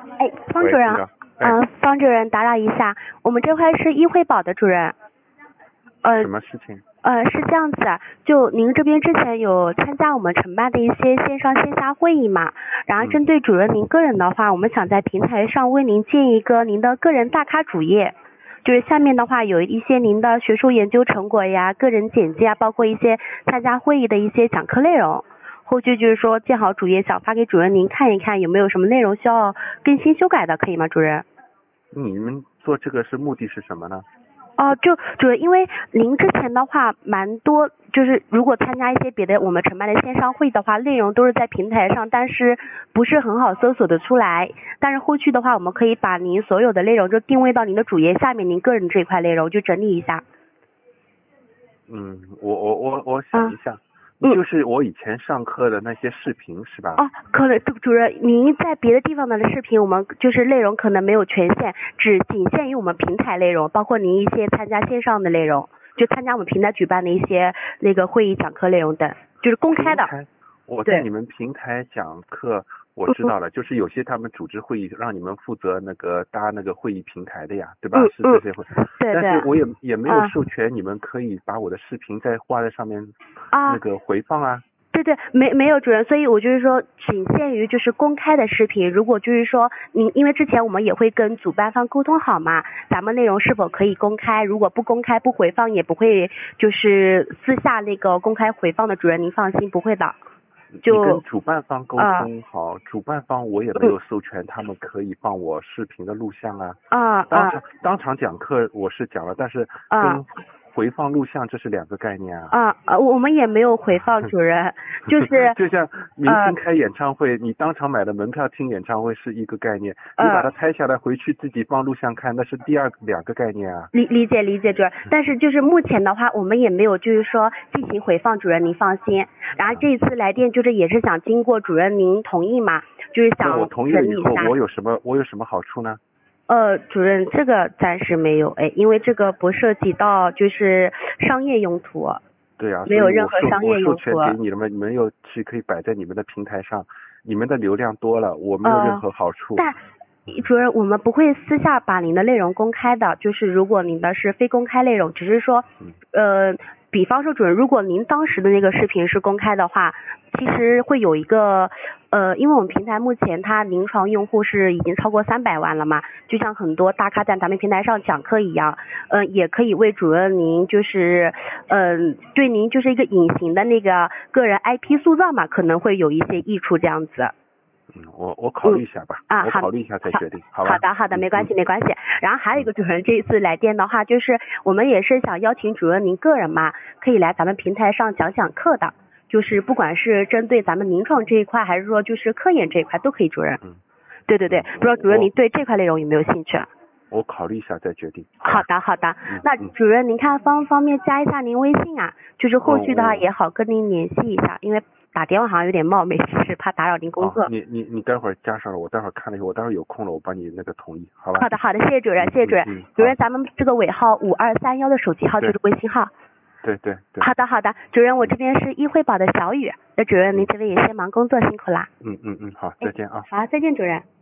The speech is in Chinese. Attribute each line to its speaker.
Speaker 1: 哎，方主任，方主任打扰一下，我们这块是医惠保的主任。
Speaker 2: 什么事情？
Speaker 1: 是这样子啊，就您这边之前有参加我们承办的一些线上线下会议嘛，然后针对主任您个人的话，我们想在平台上为您建一个您的个人大咖主页，就是下面的话有一些您的学术研究成果呀、个人简介啊，包括一些参加会议的一些讲课内容。后续就是说建好主页想发给主任您看一看，有没有什么内容需要更新修改的，可以吗，主任？
Speaker 2: 你们做这个目的是什么呢？
Speaker 1: 就主任，因为您之前的话蛮多，就是如果参加一些别的我们承办的线上会的话，内容都是在平台上，但是不是很好搜索的出来。但是后续的话，我们可以把您所有的内容就定位到您的主页下面，您个人这一块内容就整理一下。
Speaker 2: 我想一下。就是我以前上课的那些视频是吧？
Speaker 1: 可能主任，您在别的地方的视频，我们就是内容可能没有权限，仅限于我们平台内容，包括您一些参加线上的内容，就参加我们平台举办的一些那个会议讲课内容等，就是公开的。
Speaker 2: 我在你们平台讲课，我知道了，就是有些他们组织会议让你们负责那个搭那个会议平台的呀，对吧？是这些会。
Speaker 1: 对。
Speaker 2: 但是我也没有授权你们可以把我的视频再挂在上面那个回放啊。
Speaker 1: 对，没有主任，所以我就是说仅限于就是公开的视频，如果就是说您因为之前我们也会跟主办方沟通好嘛，咱们内容是否可以公开，如果不公开不回放也不会就是私下那个公开回放的，主任您放心不会的。就
Speaker 2: 你跟主办方沟通好，主办方我也没有授权他们可以放我视频的录像啊。当场讲课我是讲了，但是跟回放录像这是两个概念啊。
Speaker 1: 我们也没有回放，主任，就是
Speaker 2: 就像明星开演唱会，你当场买的门票听演唱会是一个概念，你把它拍下来回去自己放录像看，那是两个概念啊。
Speaker 1: 理解主任，但是就是目前的话，我们也没有就是说进行回放，主任您放心。然后这一次来电就是也是想经过主任您同意嘛，就是想
Speaker 2: 我同意了以后，我有什么好处呢？
Speaker 1: 主任，这个暂时没有，因为这个不涉及到就是商业用途。
Speaker 2: 对啊，
Speaker 1: 没有任何商业用途。
Speaker 2: 我授权给你们，你们又是可以摆在你们的平台上，你们的流量多了，我没有任何好处。
Speaker 1: 但主任，我们不会私下把您的内容公开的，就是如果您的是非公开内容，只是说，比方说主任，如果您当时的那个视频是公开的话，其实会有一个因为我们平台目前它临床用户是已经超过300万了嘛，就像很多大咖在咱们平台上讲课一样，也可以为主任您就是对您就是一个隐形的那个个人 IP 塑造嘛，可能会有一些益处这样子。
Speaker 2: 我考虑一下吧。我考虑一下再决定，好吧？
Speaker 1: 好的，没关系。然后还有一个主任，这一次来电的话，就是我们也是想邀请主任您个人嘛，可以来咱们平台上讲课的，就是不管是针对咱们临床这一块，还是说就是科研这一块都可以，主任。对，不知道主任您对这块内容有没有兴趣？
Speaker 2: 我考虑一下再决定。
Speaker 1: 好的。那主任您看方便加一下您微信啊，就是后续的话也好跟您联系一下，因为打电话好像有点冒昧，是怕打扰您工作。
Speaker 2: 你待会儿加上了，我待会儿看了以后，我待会儿有空了，我帮你那个同意，好吧？
Speaker 1: 好的，谢谢主任。主任，咱们这个尾号5231的手机号就是微信号。
Speaker 2: 对。
Speaker 1: 好的，主任，我这边是医惠保的小雨，那主任您这边也先忙工作，辛苦啦。
Speaker 2: 好，再见啊。
Speaker 1: 好，再见，主任。